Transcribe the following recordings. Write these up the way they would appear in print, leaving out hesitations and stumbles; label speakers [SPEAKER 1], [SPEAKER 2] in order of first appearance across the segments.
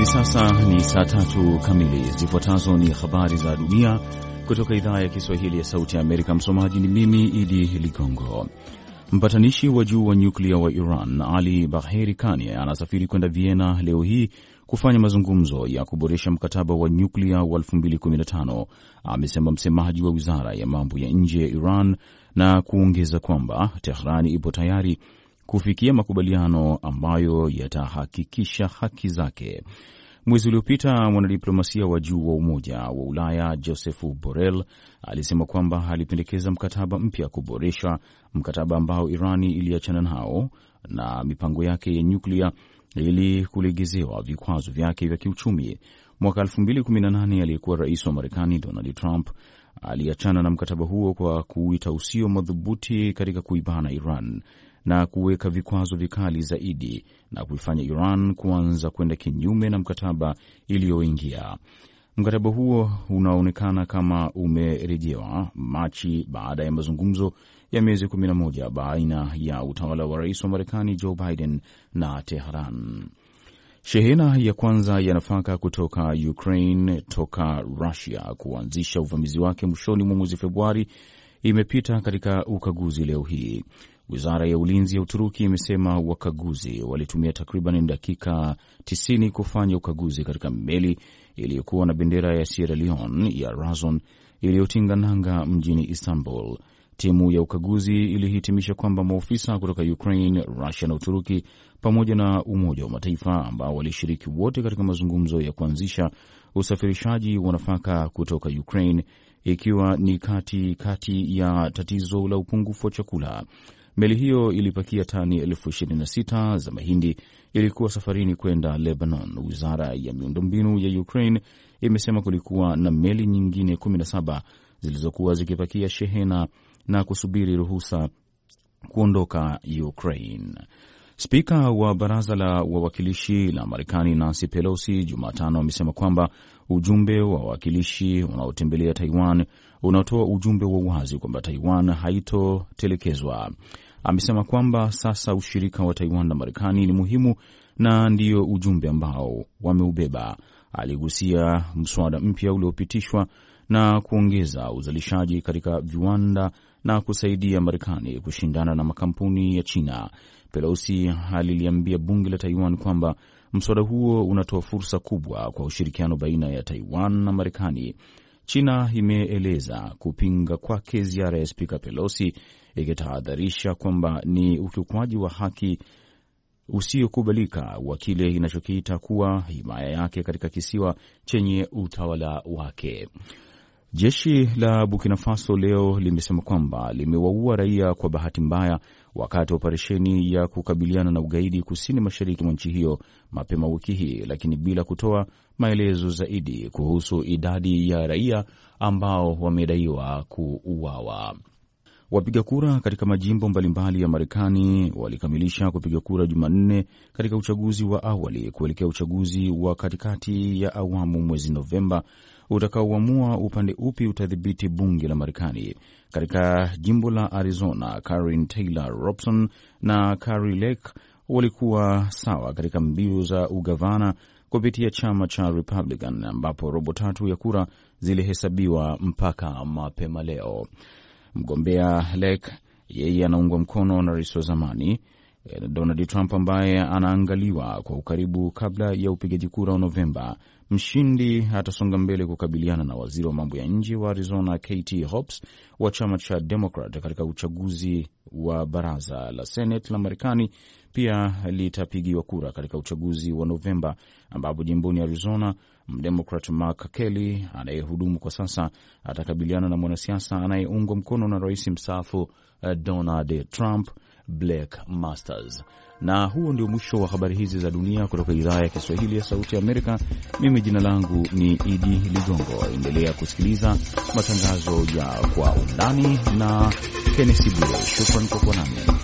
[SPEAKER 1] Hivi sasa ni saa 3 kamili. Zifuatazo ni habari za dunia kutoka idhaa ya Kiswahili ya Sauti ya Amerika. Msomaji ni mimi Idi Ligongo. Mpatanishi wa juu wa nyuklia wa Iran Ali Bagheri Kani anasafiri kwenda Vienna leo hii kufanya mazungumzo ya kuboresha mkataba wa nyuklia wa 2015, amesema msemaji wa wizara ya mambo ya nje ya Iran, na kuongeza kwamba Tehran ipo tayari kufikia makubaliano ambayo yatahakikisha haki zake. Mwezi uliopita mwanadiplomasia wa juu wa Umoja wa Ulaya Joseph Borrell alisema kwamba alipendekeza mkataba mpya kuboresha mkataba ambao Irani iliachana nao na mipango yake ya nyuklia ili kulegezewa vikwazo vyake vya kiuchumi. Mwaka 2018 aliyekuwa rais wa Marekani Donald Trump aliachana na mkataba huo kwa kuuita usio madhubuti katika kuibana Iran na kuweka vikwazo vikali zaidi na kuifanya Iran kuanza kwenda kinyume na mkataba iliyoingia. Mkataba huo unaonekana kama umerejewa Machi baada ya mazungumzo ya miezi 11 baina ya utawala wa rais wa Marekani Joe Biden na Tehran. Shehena ya kwanza ya nafaka kutoka Ukraine toka Russia kuanzisha uvamizi wake mwishoni mwa mwezi Februari imepita katika ukaguzi leo hii. Wizara ya ulinzi ya Uturuki imesema wakaguzi walitumia takriban dakika 90 kufanya ukaguzi katika meli iliyokuwa na bendera ya Sierra Leone ya Razon iliyotinga nanga mjini Istanbul. Timu ya ukaguzi ilihitimisha kwamba maofisa kutoka Ukraine, Russia na Uturuki pamoja na Umoja wa Mataifa ambao walishiriki wote katika mazungumzo ya kuanzisha usafirishaji wa nafaka kutoka Ukraine, ikiwa ni kati ya tatizo la upungufu wa chakula. Meli hiyo ilipakia tani 26,000 za mahindi, ilikuwa safarini kwenda Lebanon. Wizara ya miundombinu ya Ukraine imesema kulikuwa na meli nyingine 17 zilizokuwa zikipakia shehena na kusubiri ruhusa kuondoka Ukraine. Spika wa baraza la wawakilishi la Marekani Nancy Pelosi Jumatano amesema kwamba ujumbe wa wawakilishi unaotembelea Taiwan unatoa ujumbe wa wazi kwamba Taiwan haitotelekezwa. Amesema kwamba sasa ushirika wa Taiwan na Marekani ni muhimu na ndiyo ujumbe ambao wameubeba. Aligusia mswada mpya uliopitishwa na kuongeza uzalishaji katika viwanda na kusaidia Marekani kushindana na makampuni ya China. Pelosi aliliambia bunge la Taiwan kwamba mswada huo unatoa fursa kubwa kwa ushirikiano baina ya Taiwan na Marekani. China imeeleza kupinga kwake ziara ya Spika Pelosi, ikitahadharisha kwamba ni ukiukwaji wa haki usiokubalika wa kile inachokiita kuwa himaya yake katika kisiwa chenye utawala wake. Jeshi la Burkina Faso leo limesema kwamba limewaua raia kwa bahati mbaya wakati wa operesheni ya kukabiliana na ugaidi kusini mashariki mwa nchi hiyo mapema wiki hii, lakini bila kutoa maelezo zaidi kuhusu idadi ya raia ambao wamedaiwa kuuawa. Wapiga kura katika majimbo mbalimbali ya Marekani walikamilisha kupiga kura Jumanne katika uchaguzi wa awali kuelekea uchaguzi wa katikati ya awamu mwezi Novemba utakaoamua upande upi utadhibiti bunge la Marekani. Katika jimbo la Arizona, Karine Taylor Robson na Kari Lake walikuwa sawa katika mbio za ugavana kupitia chama cha Republican, ambapo robo tatu ya kura zilihesabiwa mpaka mapema leo. Mgombea Lake yeye anaungwa mkono na rais wa zamani Donald Trump ambaye anaangaliwa kwa ukaribu kabla ya upigaji kura wa Novemba. Mshindi atasonga mbele kukabiliana na waziri wa mambo ya nje wa Arizona Katie Hobbs wa chama cha Democrat katika uchaguzi wa baraza la Senate la Marekani. Pia litapigiwa kura katika uchaguzi wa Novemba, ambapo jimboni Arizona Mdemocrat Mark Kelly anayehudumu kwa sasa atakabiliana na mwanasiasa anayeungwa mkono na rais mstaafu Donald Trump, Blake Masters. Na huo ndio mwisho wa habari hizi za dunia kutoka idhaa ya Kiswahili ya Sauti ya Amerika. Mimi jina langu ni Idi Ligongo. Endelea kusikiliza matangazo ya Kwa Undani na Kenneth Bwire. Shukrani kwa kuwa nami.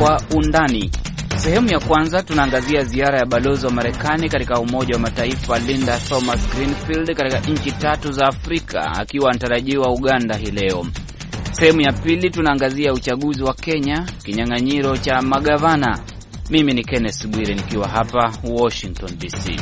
[SPEAKER 2] Kwa undani. Sehemu ya kwanza tunaangazia ziara ya balozi wa Marekani katika Umoja wa Mataifa Linda Thomas-Greenfield katika nchi 3 za Afrika akiwa anatarajiwa Uganda hii leo. Sehemu ya pili tunaangazia uchaguzi wa Kenya, kinyang'anyiro cha magavana. Mimi ni Kenneth Bwire nikiwa hapa Washington DC.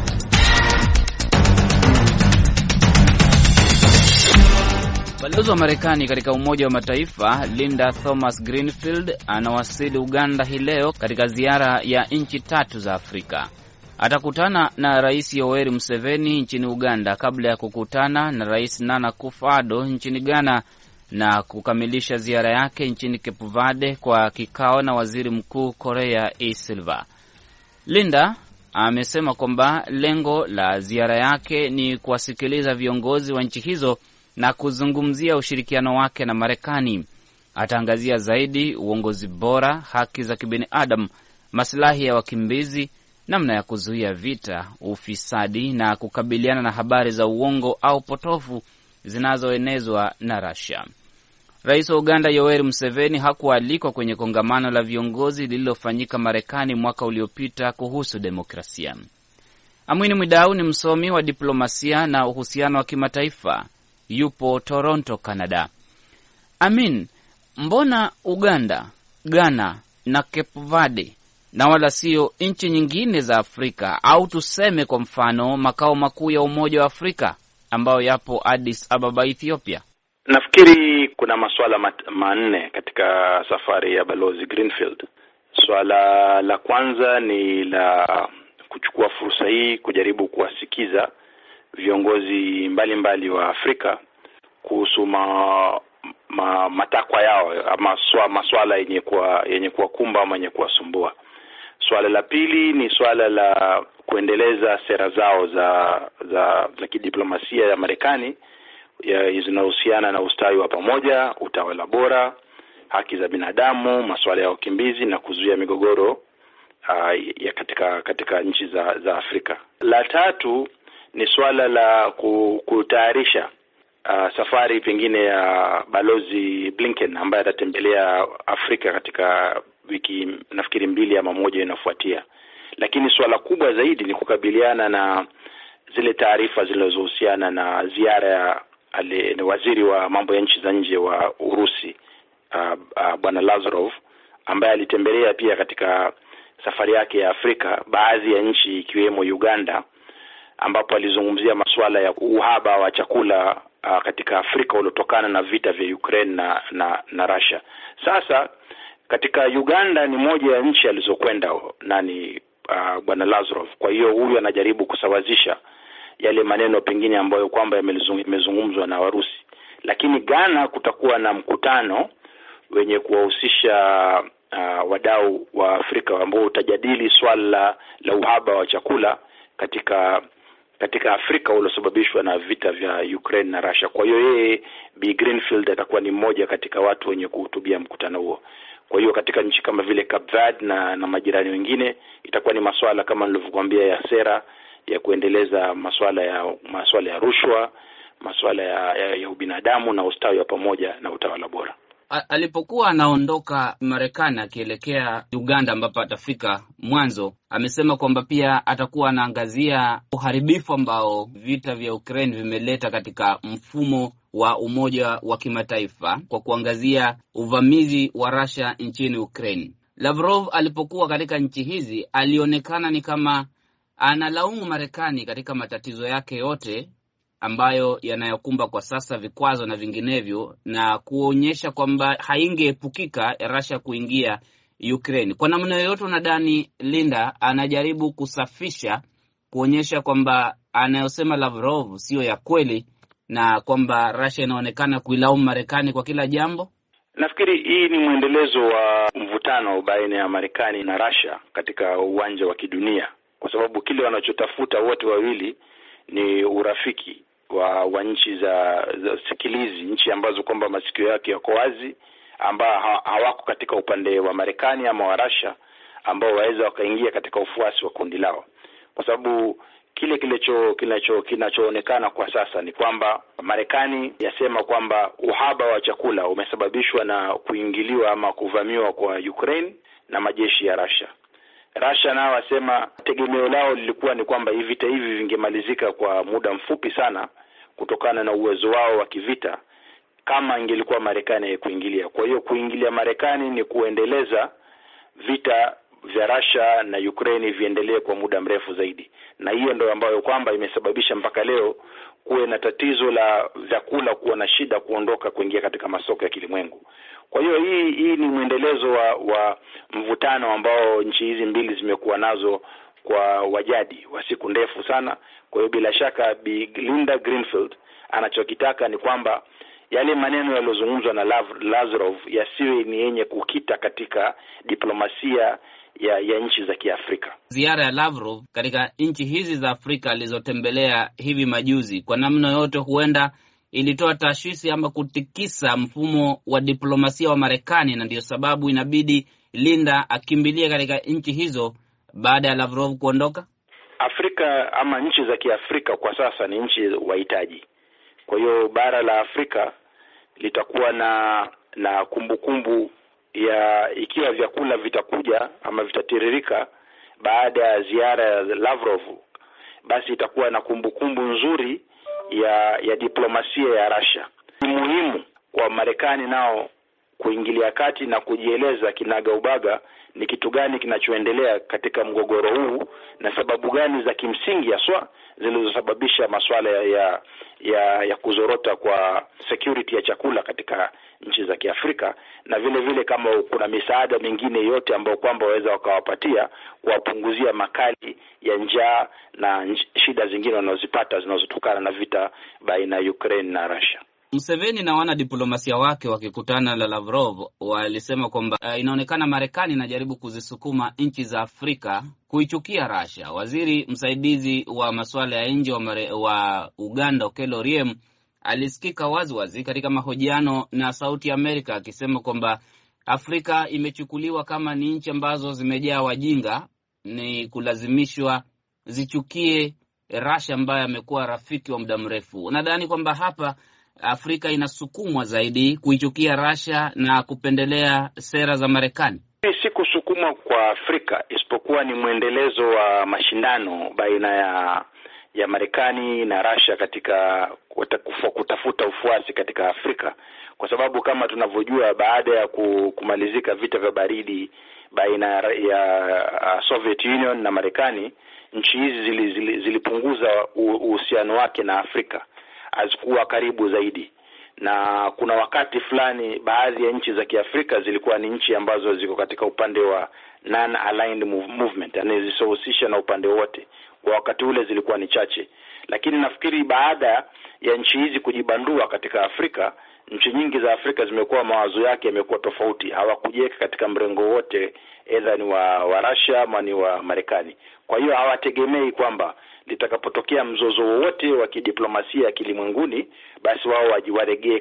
[SPEAKER 2] Balozi wa Marekani katika Umoja wa Mataifa Linda Thomas-Greenfield anawasili Uganda hii leo katika ziara ya nchi 3 za Afrika. Atakutana na Rais Yoweri Museveni nchini Uganda kabla ya kukutana na Rais Nana Akufo-Addo nchini Ghana na kukamilisha ziara yake nchini Cape Verde kwa kikao na Waziri Mkuu Korea E. Silva. Linda amesema kwamba lengo la ziara yake ni kuwasikiliza viongozi wa nchi hizo na kuzungumzia ushirikiano wake na Marekani. Ataangazia zaidi uongozi bora, haki za kibinadamu, maslahi ya wakimbizi, namna ya kuzuia vita, ufisadi na kukabiliana na habari za uongo au potofu zinazoenezwa na Russia. Rais wa Uganda Yoweri Museveni hakualikwa kwenye kongamano la viongozi lililofanyika Marekani mwaka uliopita kuhusu demokrasia. Amwini Mwidau ni msomi wa diplomasia na uhusiano wa kimataifa. Yupo Toronto, Canada. Amin, mbona Uganda, Ghana na Cape Verde na wala sio nchi nyingine za Afrika, au tuseme kwa mfano makao makuu ya Umoja wa Afrika ambayo yapo Addis Ababa, Ethiopia?
[SPEAKER 3] Nafikiri kuna masuala manne katika safari ya Balozi Greenfield. Swala la kwanza ni la kuchukua fursa hii kujaribu kuwasikiza viongozi mbalimbali wa Afrika kuhusu matakwa yao ama masuala yenye kuwakumba ama yenye kuwasumbua. Swala la pili ni swala la kuendeleza sera zao za kidiplomasia ya Marekani zinahusiana na ustawi wa pamoja, utawala bora, haki za binadamu, masuala ya wakimbizi na kuzuia migogoro ya katika nchi za Afrika. La tatu ni swala la kutayarisha safari pengine ya Balozi Blinken ambaye atatembelea Afrika katika wiki nafikiri 2 ama 1 inafuatia. Lakini swala kubwa zaidi ni kukabiliana na zile taarifa zilizohusiana na ziara ya waziri wa mambo ya nchi za nje wa Urusi Bwana Lazarov, ambaye alitembelea pia katika safari yake ya Afrika baadhi ya nchi ikiwemo Uganda, ambapo alizungumzia masuala ya uhaba wa chakula katika Afrika uliotokana na vita vya Ukraine na Russia. Sasa katika Uganda ni moja ya nchi alizokwenda Bwana Lazarov. Kwa hiyo huyu anajaribu kusawazisha yale maneno pengine ambayo kwamba yamezungumzwa na Warusi. Lakini Ghana kutakuwa na mkutano wenye kuwahusisha wadau wa Afrika ambao utajadili swala la uhaba wa chakula katika Afrika uliosababishwa na vita vya Ukraine na Russia. Kwa hiyo yeye B. Greenfield atakuwa ni mmoja katika watu wenye kuhutubia mkutano huo. Kwa hiyo katika nchi kama vile Cape Verde na majirani wengine itakuwa ni masuala kama nilivyokuambia ya sera ya kuendeleza masuala ya rushwa, masuala ya ubinadamu na ustawi wa pamoja na utawala bora.
[SPEAKER 2] Alipokuwa anaondoka Marekani akielekea Uganda ambapo atafika mwanzo, amesema kwamba pia atakuwa anaangazia uharibifu ambao vita vya Ukraine vimeleta katika mfumo wa umoja wa kimataifa kwa kuangazia uvamizi wa Russia nchini Ukraine. Lavrov alipokuwa katika nchi hizi alionekana ni kama analaumu Marekani katika matatizo yake yote ambayo yanayokumba kwa sasa, vikwazo na vinginevyo, na kuonyesha kwamba haingeepukika Russia kuingia Ukraine. Kwa namna yoyote unadhani Linda anajaribu kusafisha, kuonyesha kwamba anayosema Lavrov sio ya kweli na kwamba Russia inaonekana kuilaumu Marekani kwa kila jambo?
[SPEAKER 3] Nafikiri hii ni mwendelezo wa mvutano baina ya Marekani na Russia katika uwanja wa kidunia, kwa sababu kile wanachotafuta wote wawili ni urafiki wa nchi za sikilizi, nchi ambazo kwamba masikio yake yako wazi, ambao hawako katika upande wa Marekani ama wa Russia, ambao waweza wakaingia katika ufuasi wa kundi lao. Kwa sababu kile kinachoonekana kwa sasa ni kwamba Marekani yasema kwamba uhaba wa chakula umesababishwa na kuingiliwa ama kuvamiwa kwa Ukraine, na majeshi ya Russia nao wasema tegemeo lao lilikuwa ni kwamba vita hivi vingemalizika kwa muda mfupi sana kutokana na uwezo wao wa kivita kama ingelikuwa Marekani kuingilia. Kwa hiyo kuingilia Marekani ni kuendeleza vita vya Russia na Ukraine viendelee kwa muda mrefu zaidi. Na hiyo ndio ambayo kwamba imesababisha mpaka leo kuwe na tatizo la vyakula kuwa na shida kuondoka kuingia katika masoko ya kilimwengu. Kwa hiyo hii ni mwendelezo wa mvutano ambao nchi hizi mbili zimekuwa nazo kwa wajadi wa siku ndefu sana. Kwa hiyo bila shaka Linda Greenfield anachokitaka ni kwamba yale maneno yaliyozungumzwa na Lavrov yasiwe ni yenye kukita katika diplomasia ya nchi za Kiafrika.
[SPEAKER 2] Ziara ya Lavrov katika nchi hizi za Afrika alizotembelea hivi majuzi, kwa namna yote huenda ilitoa tashwishi ama kutikisa mfumo wa diplomasia wa Marekani, na ndio sababu inabidi Linda akimbilie katika nchi hizo baada ya Lavrov kuondoka.
[SPEAKER 3] Afrika ama nchi za Kiafrika kwa sasa ni nchi wahitaji. Kwa hiyo bara la Afrika litakuwa na kumbukumbu ya ikiwa vyakula vitakuja ama vitatiririka baada ya ziara ya Lavrov, basi itakuwa na kumbukumbu nzuri ya diplomasia ya Russia. Ni muhimu kwa Marekani nao kuingilia kati na kujieleza kinaga ubaga ni kitu gani kinachoendelea katika mgogoro huu na sababu gani za kimsingi haswa zilizosababisha masuala ya kuzorota kwa security ya chakula katika nchi za Kiafrika, na vile vile kama kuna misaada mingine yote ambayo kwamba waweza wakawapatia kuwapunguzia makali ya njaa na shida zingine wanazozipata zinazotokana na vita baina ya Ukraine na Russia.
[SPEAKER 2] Museveni na wana diplomasia wake wakikutana na Lavrov walisema kwamba inaonekana Marekani inajaribu kuzisukuma nchi za Afrika kuichukia Russia. Waziri msaidizi wa masuala ya nje wa Uganda Okello Oryem alisikika wazi katika mahojiano na Sauti ya Amerika akisema kwamba Afrika imechukuliwa kama ni nchi ambazo zimejaa wajinga, ni kulazimishwa zichukie Russia ambaye amekuwa rafiki wa muda mrefu. Nadhani kwamba hapa Afrika inasukumwa zaidi kuichukia Russia na kupendelea sera za Marekani.
[SPEAKER 3] Si kusukumwa kwa Afrika, isipokuwa ni mwendelezo wa mashindano baina ya Marekani na Russia katika kutafuta ufuasi katika Afrika, kwa sababu kama tunavyojua baada ya kumalizika vita vya baridi baina ya Soviet Union na Marekani, nchi hizi zilipunguza uhusiano wake na Afrika, hazikuwa karibu zaidi. Na kuna wakati fulani baadhi ya nchi za Kiafrika zilikuwa ni nchi ambazo ziko katika upande wa non-aligned movement, yani zisizohusisha na upande wote. Kwa wakati ule zilikuwa ni chache, lakini nafikiri baada ya nchi hizi kujibandua katika Afrika, nchi nyingi za Afrika zimekuwa mawazo yake yamekuwa tofauti, hawakujeka katika mrengo wote, either ni wa Russia ama ni wa Marekani. Kwa hiyo hawategemei kwamba litakapotokea mzozo wowote wa kidiplomasia ya kilimwenguni, basi wao wajiwaregee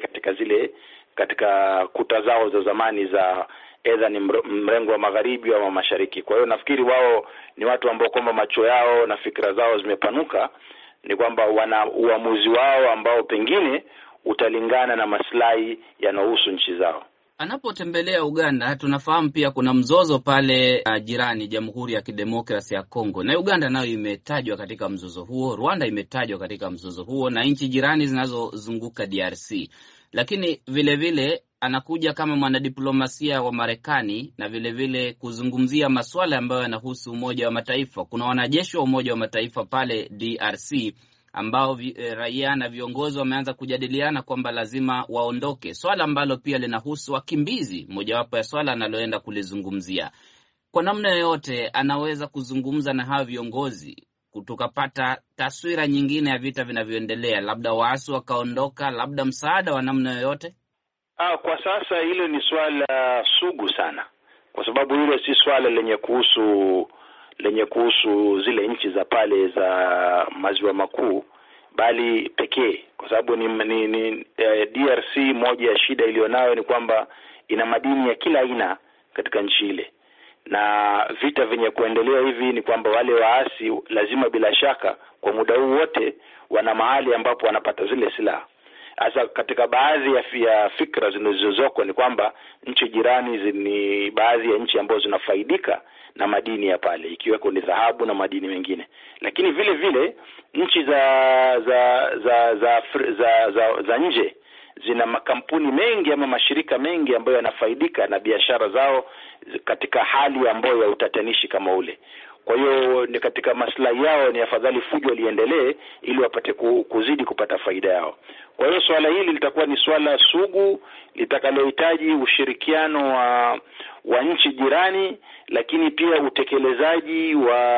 [SPEAKER 3] katika kuta zao za zamani za either ni mrengo wa magharibi au mashariki. Kwa hiyo nafikiri wao ni watu ambao kwamba macho yao na fikra zao zimepanuka, ni kwamba wana uamuzi wao ambao pengine utalingana na maslahi yanayohusu nchi zao.
[SPEAKER 2] Anapotembelea Uganda, tunafahamu pia kuna mzozo pale jirani, Jamhuri ya Kidemokrasia ya Kongo, na Uganda nayo imetajwa katika mzozo huo, Rwanda imetajwa katika mzozo huo, na nchi jirani zinazozunguka DRC. Lakini vile vile anakuja kama mwanadiplomasia wa Marekani na vile vile kuzungumzia masuala ambayo yanahusu Umoja wa Mataifa. Kuna wanajeshi wa Umoja wa Mataifa pale DRC ambao raia na viongozi wameanza kujadiliana kwamba lazima waondoke, swala ambalo pia linahusu wakimbizi, mojawapo ya swala analoenda kulizungumzia. Kwa namna yoyote anaweza kuzungumza na hao viongozi tukapata taswira nyingine ya vita vinavyoendelea, labda waasi wakaondoka, labda msaada wa namna yoyote.
[SPEAKER 3] Kwa sasa hilo ni swala sugu sana, kwa sababu hilo si swala lenye kuhusu zile nchi za pale za maziwa makuu bali pekee, kwa sababu ni DRC, moja ya shida ilionayo ni kwamba ina madini ya kila aina katika nchi ile, na vita vyenye kuendelea hivi ni kwamba wale waasi lazima bila shaka kwa muda huu wote wana mahali ambapo wanapata zile silaha. Hasa katika baadhi ya fikra zinazozoko ni kwamba nchi jirani ni baadhi ya nchi ambazo zinafaidika na madini ya pale, ikiweko ni dhahabu na madini mengine. Lakini vile vile nchi za nje zina makampuni mengi ama mashirika mengi ambayo yanafaidika na biashara zao katika hali ambayo ya utatanishi kama ule. Kwa hiyo ni katika maslahi yao ni afadhali fujo liendelee ili wapate kuzidi kupata faida yao. Kwa hiyo swala hili litakuwa ni swala sugu litakalohitaji ushirikiano wa nchi jirani, lakini pia utekelezaji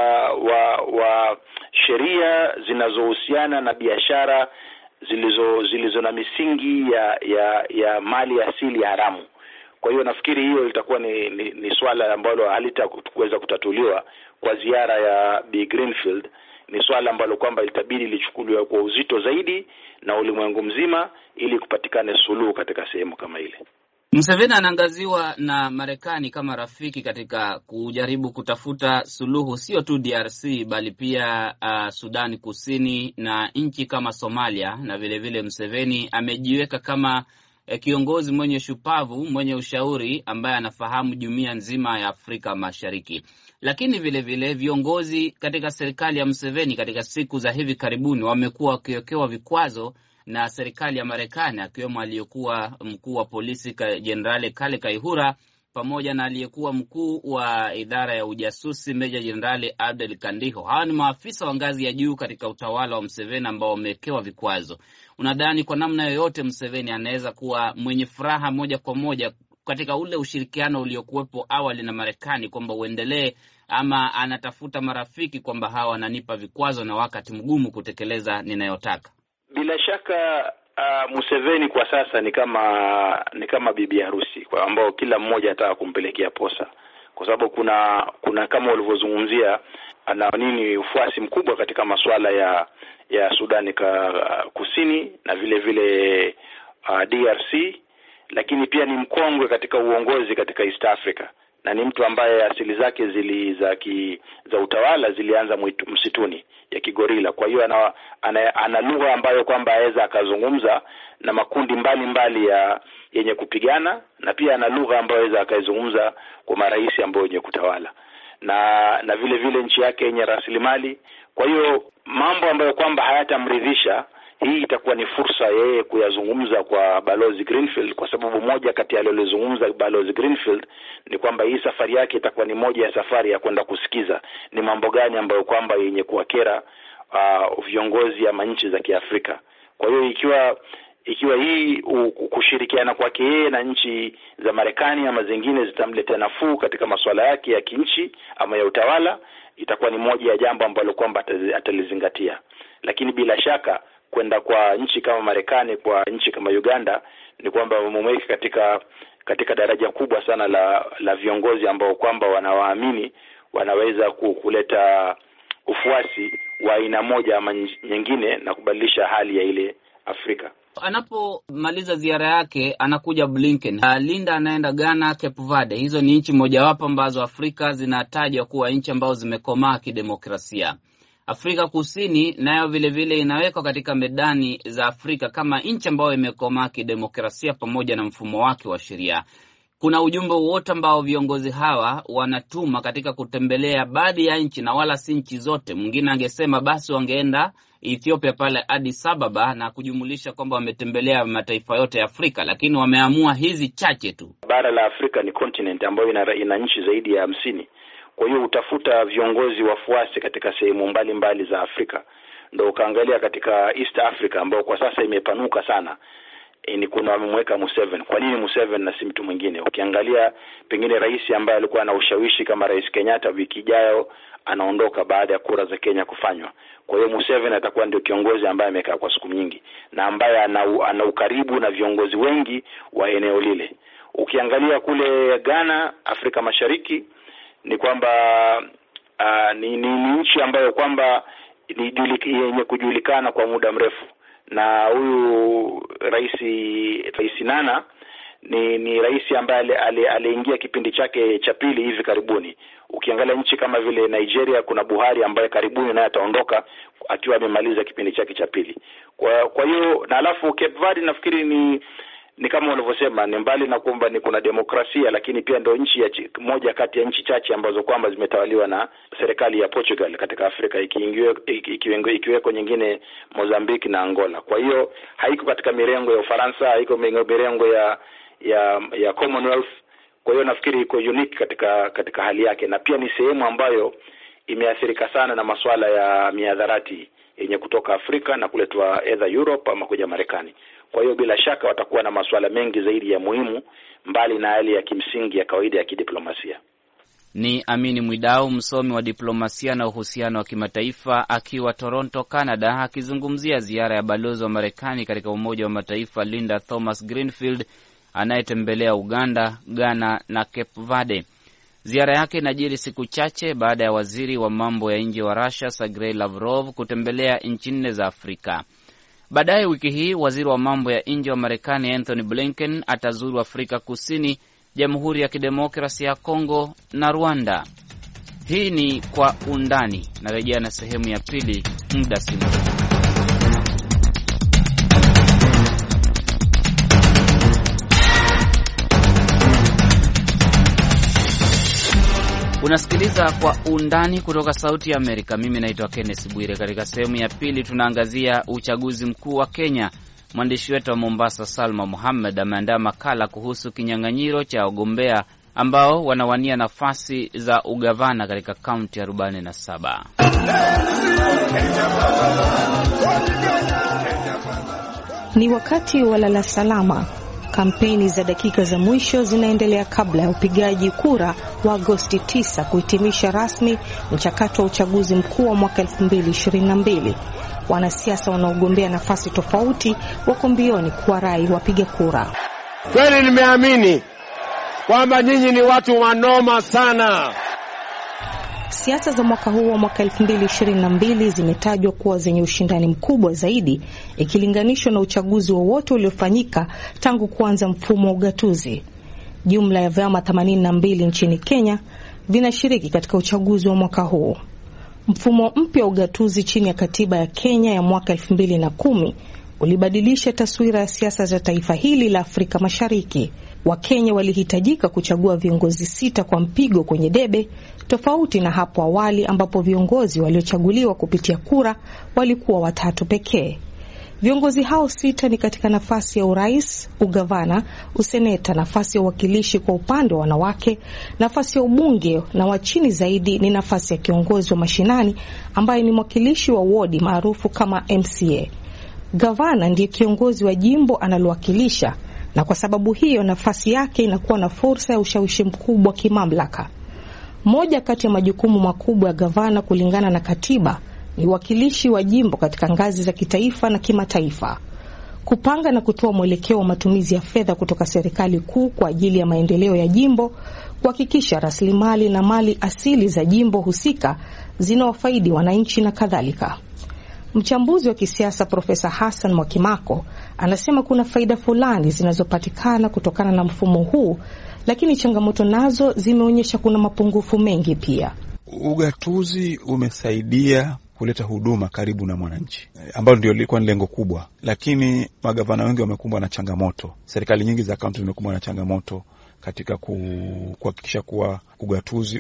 [SPEAKER 3] wa sheria zinazohusiana na biashara zilizo na misingi ya mali asili haramu. Kwa hiyo nafikiri hiyo litakuwa ni swala ambalo halitakuweza kutatuliwa kwa ziara ya Bi Greenfield. Ni swala ambalo kwamba litabidi lichukuliwe kwa uzito zaidi na ulimwengu mzima ili kupatikane suluhu katika sehemu kama ile.
[SPEAKER 2] Museveni anaangaziwa na Marekani kama rafiki katika kujaribu kutafuta suluhu sio tu DRC bali pia Sudani Kusini na nchi kama Somalia, na vile vile Museveni amejiweka kama kiongozi mwenye shupavu, mwenye ushauri ambaye anafahamu jumuiya nzima ya Afrika Mashariki. Lakini vile vile viongozi katika serikali ya Museveni katika siku za hivi karibuni wamekuwa wakiwekewa vikwazo na serikali ya Marekani, akiwemo aliyekuwa mkuu wa polisi Jenerali Kale Kaihura pamoja na aliyekuwa mkuu wa idara ya ujasusi Meja Jenerali Abdel Kandiho. Hawa ni maafisa wa ngazi ya juu katika utawala wa Museveni ambao wamewekewa vikwazo. Unadhani kwa namna yoyote Museveni anaweza kuwa mwenye furaha moja kwa moja katika ule ushirikiano uliokuwepo awali na Marekani kwamba uendelee, ama anatafuta marafiki kwamba hawa wananipa vikwazo na wakati mgumu kutekeleza ninayotaka?
[SPEAKER 3] Bila shaka Museveni kwa sasa ni kama bibi harusi kwa ambao kila mmoja anataka kumpelekea posa, kwa sababu kuna kama ulivyozungumzia ana ufuasi mkubwa katika masuala ya Sudani Kusini na vile vile DRC, lakini pia ni mkongwe katika uongozi katika East Africa na ni mtu ambaye asili zake za utawala zilianza msituni ya kigorila. Kwa hiyo ana lugha ambayo kwamba aweza akazungumza na makundi mbali yenye kupigana, na pia ana lugha ambayo aweza akazungumza kwa marais ambao wenye kutawala na vile vile nchi yake yenye rasilimali. Kwa hiyo mambo ambayo kwamba hayatamridhisha, hii itakuwa ni fursa yeye kuyazungumza kwa Balozi Greenfield, kwa sababu moja kati ya aliyozungumza Balozi Greenfield ni kwamba hii safari yake itakuwa ni moja ya safari ya kwenda kusikiza ni mambo gani ambayo kwamba yenye kuwakera viongozi ama nchi za Kiafrika. Kwa hiyo ikiwa hii kushirikiana kwake yeye na nchi za Marekani ama zingine zitamletea nafuu katika masuala yake ya kinchi ama ya utawala, itakuwa ni moja ya jambo ambalo kwamba atalizingatia. Lakini bila shaka kwenda kwa nchi kama Marekani, kwa nchi kama Uganda, ni kwamba wamemweka katika daraja kubwa sana la viongozi ambao kwamba wanawaamini wanaweza kuleta ufuasi wa aina moja ama nyingine na kubadilisha hali ya ile Afrika.
[SPEAKER 2] Anapomaliza ziara yake anakuja Blinken. Linda anaenda Ghana, Cape Verde. Hizo ni nchi mojawapo ambazo Afrika zinatajwa kuwa nchi ambazo zimekomaa kidemokrasia. Afrika Kusini nayo vile vile inawekwa katika medani za Afrika kama nchi ambayo imekomaa kidemokrasia pamoja na mfumo wake wa sheria. Kuna ujumbe wote ambao viongozi hawa wanatuma katika kutembelea baadhi ya nchi na wala si nchi zote? Mwingine angesema basi wangeenda Ethiopia pale Addis Ababa na kujumulisha kwamba wametembelea mataifa yote ya Afrika, lakini wameamua hizi chache tu.
[SPEAKER 3] Bara la Afrika ni continent ambayo ina nchi zaidi ya 50. Kwa hiyo utafuta viongozi wafuasi katika sehemu mbalimbali za Afrika. Ndio ukaangalia katika East Africa ambao kwa sasa imepanuka sana. Ni kuna wamemweka Museveni. Kwa nini Museveni na si mtu mwingine? Ukiangalia pengine rais ambaye alikuwa na ushawishi kama Rais Kenyatta wiki ijayo anaondoka baada ya kura za Kenya kufanywa. Kwa hiyo Museveni atakuwa ndio kiongozi ambaye amekaa kwa siku nyingi na ambaye ana ukaribu na viongozi wengi wa eneo lile. Ukiangalia kule Ghana, Afrika Mashariki, ni kwamba ni nchi ambayo kwamba yenye kujulikana kwa muda mrefu, na huyu rais Nana ni rais ambaye aliingia kipindi chake cha pili hivi karibuni. Ukiangalia nchi kama vile Nigeria, kuna Buhari ambaye karibuni naye ataondoka akiwa amemaliza kipindi chake cha pili. Kwa hiyo na alafu Cape Verde nafikiri ni kama walivyosema, ni mbali na kwamba ni kuna demokrasia, lakini pia ndio nchi moja kati ya nchi chache ambazo kwamba zimetawaliwa na serikali ya Portugal katika Afrika, ikiweko nyingine Mozambique na Angola. Kwa hiyo haiko katika mirengo ya Ufaransa, haiko mirengo ya Commonwealth. Kwa hiyo nafikiri iko unique katika hali yake, na pia ni sehemu ambayo imeathirika sana na masuala ya miadharati yenye kutoka Afrika na kuletwa either Europe ama kuja Marekani. Kwa hiyo bila shaka watakuwa na masuala mengi zaidi ya muhimu mbali na yale ya kimsingi ya kawaida ya kidiplomasia.
[SPEAKER 2] Ni Amini Mwidau, msomi wa diplomasia na uhusiano wa kimataifa, akiwa Toronto, Canada, akizungumzia ziara ya balozi wa Marekani katika Umoja wa Mataifa Linda Thomas Greenfield anayetembelea Uganda, Ghana na Cape Verde. Ziara yake inajiri siku chache baada ya waziri wa mambo ya nje wa Russia Sergei Lavrov kutembelea nchi 4 za Afrika. Baadaye wiki hii waziri wa mambo ya nje wa Marekani Anthony Blinken atazuru Afrika Kusini, Jamhuri ya Kidemokrasia ya Kongo na Rwanda. Hii ni Kwa Undani. Narejea na sehemu ya pili muda si mrefu. Unasikiliza Kwa Undani kutoka Sauti ya Amerika. Mimi naitwa Kenneth Bwire. Katika sehemu ya pili tunaangazia uchaguzi mkuu wa Kenya. Mwandishi wetu wa Mombasa Salma Muhammad ameandaa makala kuhusu kinyang'anyiro cha wagombea ambao wanawania nafasi za ugavana katika kaunti 47.
[SPEAKER 4] Ni wakati wa lala salama. Kampeni za dakika za mwisho zinaendelea kabla ya upigaji kura wa Agosti 9 kuhitimisha rasmi mchakato wa uchaguzi mkuu wa mwaka 2022. Wanasiasa wanaogombea nafasi tofauti wako mbioni kuwarai wapiga kura.
[SPEAKER 5] Kweli nimeamini kwamba nyinyi ni watu wanoma sana.
[SPEAKER 4] Siasa za mwaka huu wa mwaka 2022 zimetajwa kuwa zenye ushindani mkubwa zaidi ikilinganishwa na uchaguzi wowote uliofanyika tangu kuanza mfumo wa ugatuzi. Jumla ya vyama 82 nchini Kenya vinashiriki katika uchaguzi wa mwaka huu. Mfumo mpya wa ugatuzi chini ya katiba ya Kenya ya mwaka 2010 ulibadilisha taswira ya siasa za taifa hili la Afrika Mashariki. Wakenya walihitajika kuchagua viongozi 6 kwa mpigo kwenye debe, tofauti na hapo awali ambapo viongozi waliochaguliwa kupitia kura walikuwa 3 pekee. Viongozi hao 6 ni katika nafasi ya urais, ugavana, useneta, nafasi ya uwakilishi kwa upande wa wanawake, nafasi ya ubunge, na wa chini zaidi ni nafasi ya kiongozi wa mashinani ambaye ni mwakilishi wa wodi maarufu kama MCA. Gavana ndiye kiongozi wa jimbo analowakilisha, na kwa sababu hiyo nafasi yake inakuwa na fursa ya ushawishi mkubwa kimamlaka. Moja kati ya majukumu makubwa ya gavana kulingana na katiba ni uwakilishi wa jimbo katika ngazi za kitaifa na kimataifa. Kupanga na kutoa mwelekeo wa matumizi ya fedha kutoka serikali kuu kwa ajili ya maendeleo ya jimbo, kuhakikisha rasilimali na mali asili za jimbo husika zinawafaidi wananchi na kadhalika. Mchambuzi wa kisiasa Profesa Hassan Mwakimako anasema kuna faida fulani zinazopatikana kutokana na mfumo huu, lakini changamoto nazo zimeonyesha kuna mapungufu mengi pia.
[SPEAKER 6] Ugatuzi umesaidia kuleta huduma karibu na mwananchi, ambalo ndio lilikuwa lengo kubwa, lakini magavana wengi wamekumbwa na changamoto. Serikali nyingi za kaunti zimekumbwa na changamoto katika kuhakikisha kuwa ugatuzi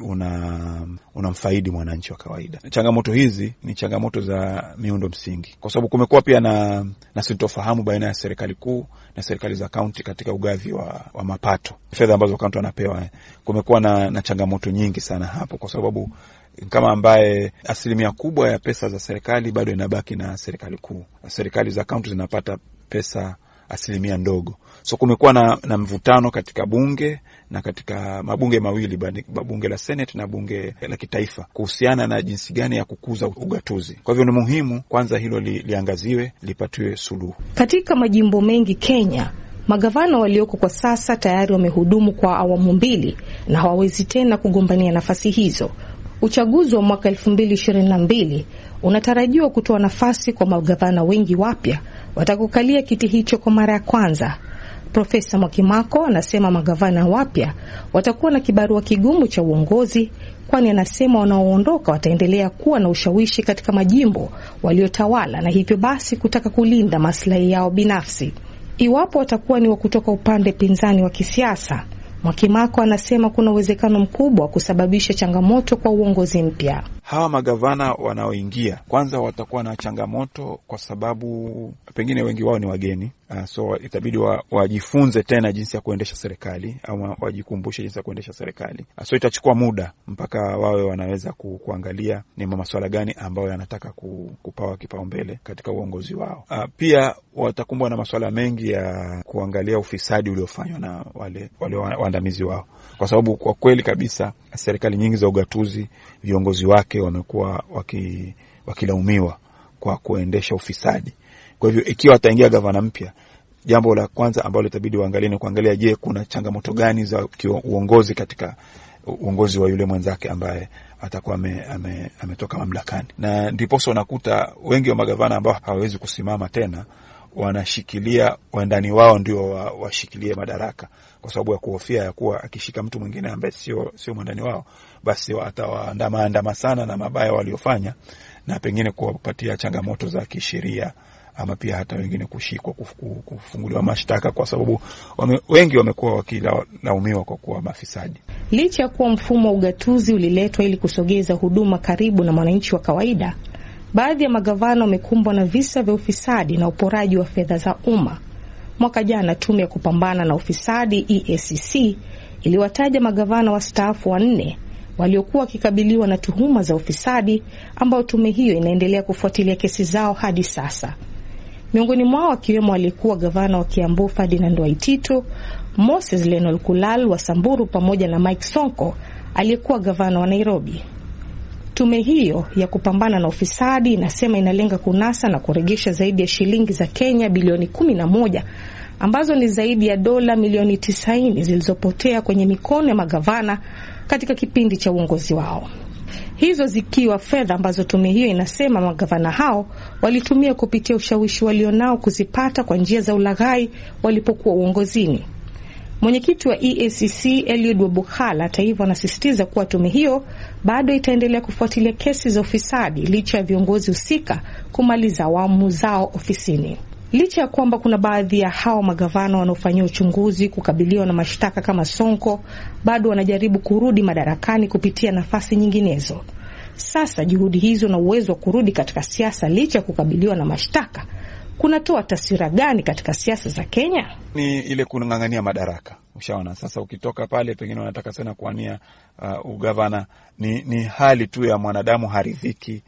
[SPEAKER 6] unamfaidi mwananchi wa kawaida. Changamoto hizi ni changamoto za miundo msingi, kwa sababu kumekuwa pia na sintofahamu baina ya serikali kuu na serikali za kaunti katika ugavi wa mapato, fedha ambazo kaunti wanapewa. Kumekuwa na changamoto nyingi sana hapo, kwa sababu kama ambaye asilimia kubwa ya pesa za serikali bado inabaki na serikali kuu, serikali za kaunti zinapata pesa asilimia ndogo. So kumekuwa na mvutano katika bunge na katika mabunge mawili, bunge la Senate na bunge la kitaifa, kuhusiana na jinsi gani ya kukuza ugatuzi. Kwa hivyo ni muhimu kwanza hilo liangaziwe, lipatiwe suluhu.
[SPEAKER 4] Katika majimbo mengi Kenya, magavana walioko kwa sasa tayari wamehudumu kwa awamu 2 na hawawezi tena kugombania nafasi hizo. Uchaguzi wa mwaka 2022 unatarajiwa kutoa nafasi kwa magavana wengi wapya watakukalia kiti hicho kwa mara ya kwanza. Profesa Mwakimako anasema magavana wapya watakuwa na kibarua kigumu cha uongozi, kwani anasema wanaoondoka wataendelea kuwa na ushawishi katika majimbo waliotawala na hivyo basi kutaka kulinda maslahi yao binafsi. Iwapo watakuwa ni wa kutoka upande pinzani wa kisiasa, Mwakimako anasema kuna uwezekano mkubwa wa kusababisha changamoto kwa uongozi mpya.
[SPEAKER 6] Hawa magavana wanaoingia kwanza watakuwa na changamoto kwa sababu pengine wengi wao ni wageni. So itabidi wajifunze tena jinsi ya kuendesha serikali au wajikumbushe jinsi ya kuendesha serikali. So itachukua muda mpaka wawe wanaweza kuangalia ni masuala gani ambayo yanataka kupawa kipaumbele katika uongozi wao. Pia watakumbwa na masuala mengi ya kuangalia ufisadi uliofanywa na wale waandamizi wao. Kwa sababu kwa kweli kabisa serikali nyingi za ugatuzi viongozi wake wamekuwa wakilaumiwa kwa kuendesha ufisadi. Kwa hivyo ikiwa ataingia gavana mpya, jambo la kwanza ambalo itabidi waangalie ni kuangalia je, kuna changamoto gani za uongozi katika uongozi wa yule mwenzake ambaye atakuwa ametoka mamlakani. Na ndipo unakuta wengi wa magavana ambao hawawezi kusimama tena wanashikilia wandani wao ndio washikilie madaraka, kwa sababu ya kuhofia ya kuwa akishika mtu mwingine ambaye sio mwandani wao basi watawaandama sana na mabaya waliofanya na pengine kuwapatia changamoto za kisheria ama pia hata wengine kushikwa kufunguliwa mashtaka, kwa sababu wengi wamekuwa wakilaumiwa kwa kuwa mafisadi.
[SPEAKER 4] Licha ya kuwa mfumo wa ugatuzi uliletwa ili kusogeza huduma karibu na mwananchi wa kawaida, baadhi ya magavana wamekumbwa na visa vya ufisadi na uporaji wa fedha za umma. Mwaka jana tume ya kupambana na ufisadi EACC iliwataja magavana wastaafu 4 waliokuwa wakikabiliwa na tuhuma za ufisadi, ambao tume hiyo inaendelea kufuatilia kesi zao hadi sasa. Miongoni mwao akiwemo aliyekuwa gavana wa Kiambu Ferdinand Waititu, Moses Lenol Kulal wa Samburu pamoja na Mike Sonko aliyekuwa gavana wa Nairobi. Tume hiyo ya kupambana na ufisadi inasema inalenga kunasa na kurejesha zaidi ya shilingi za Kenya bilioni 11 ambazo ni zaidi ya dola milioni 90 zilizopotea kwenye mikono ya magavana katika kipindi cha uongozi wao. Hizo zikiwa fedha ambazo tume hiyo inasema magavana hao walitumia kupitia ushawishi walionao kuzipata kwa njia za ulaghai walipokuwa uongozini. Mwenyekiti wa EACC Eliud Wabukhala hata hivyo anasisitiza kuwa tume hiyo bado itaendelea kufuatilia kesi za ufisadi licha ya viongozi husika kumaliza awamu zao ofisini. Licha ya kwamba kuna baadhi ya hao magavana wanaofanyia uchunguzi kukabiliwa na mashtaka kama Sonko, bado wanajaribu kurudi madarakani kupitia nafasi nyinginezo. Sasa juhudi hizo na uwezo wa kurudi katika siasa licha ya kukabiliwa na mashtaka kunatoa taswira gani katika siasa za Kenya?
[SPEAKER 6] Ni ile kunang'ang'ania madaraka. Ushaona sasa ukitoka pale pengine wanataka sana kuania ugavana, ni hali tu ya mwanadamu haridhiki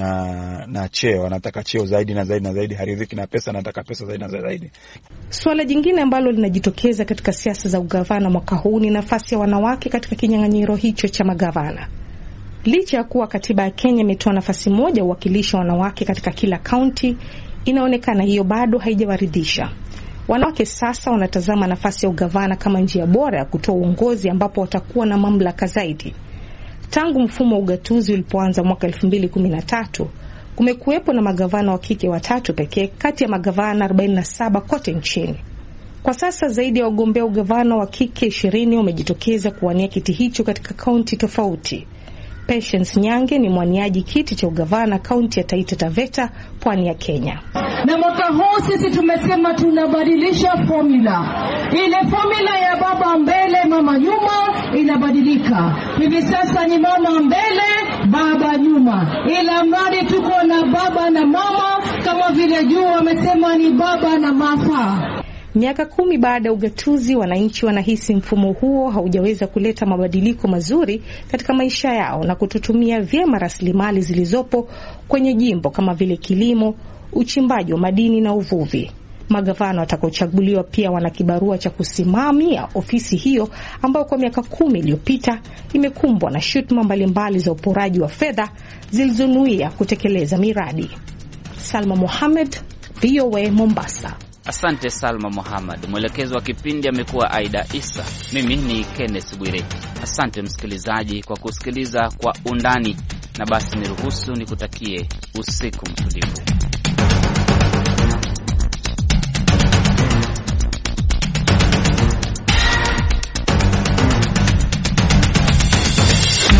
[SPEAKER 6] na cheo, anataka cheo zaidi na zaidi na zaidi, haridhiki na pesa, anataka pesa zaidi na zaidi.
[SPEAKER 4] Swala jingine ambalo linajitokeza katika siasa za ugavana mwaka huu ni nafasi ya wanawake katika kinyang'anyiro hicho cha magavana. Licha ya kuwa katiba ya Kenya imetoa nafasi moja uwakilisha wanawake katika kila kaunti, inaonekana hiyo bado haijawaridhisha. Wanawake sasa wanatazama nafasi ya ugavana kama njia bora ya kutoa uongozi ambapo watakuwa na mamlaka zaidi. Tangu mfumo wa ugatuzi ulipoanza mwaka 2013, kumekuwepo na magavana wa kike 3 pekee kati ya magavana 47 kote nchini. Kwa sasa zaidi ya wagombea ugavana wa kike 20 wamejitokeza kuwania kiti hicho katika kaunti tofauti. Patience Nyange ni mwaniaji kiti cha ugavana kaunti ya Taita Taveta, pwani ya Kenya.
[SPEAKER 7] Na mwaka huu sisi tumesema tunabadilisha formula. Ile formula ya baba mbele mama nyuma inabadilika. Hivi sasa ni mama mbele baba nyuma. Ila mradi tuko na baba na mama, kama vile juu wamesema ni baba na mafa.
[SPEAKER 4] Miaka 10 baada ya ugatuzi, wananchi wanahisi mfumo huo haujaweza kuleta mabadiliko mazuri katika maisha yao na kututumia vyema rasilimali zilizopo kwenye jimbo kama vile kilimo, uchimbaji wa madini na uvuvi. Magavana watakaochaguliwa pia wana kibarua cha kusimamia ofisi hiyo ambayo kwa miaka 10 iliyopita imekumbwa na shutuma mbalimbali za uporaji wa fedha zilizonuia kutekeleza miradi. Salma Mohamed, VOA Mombasa.
[SPEAKER 2] Asante Salma Mohamed. Mwelekezi wa kipindi amekuwa Aida Isa. Mimi ni Kenneth Bwire. Asante msikilizaji kwa kusikiliza Kwa Undani, na basi niruhusu nikutakie usiku mtulivu.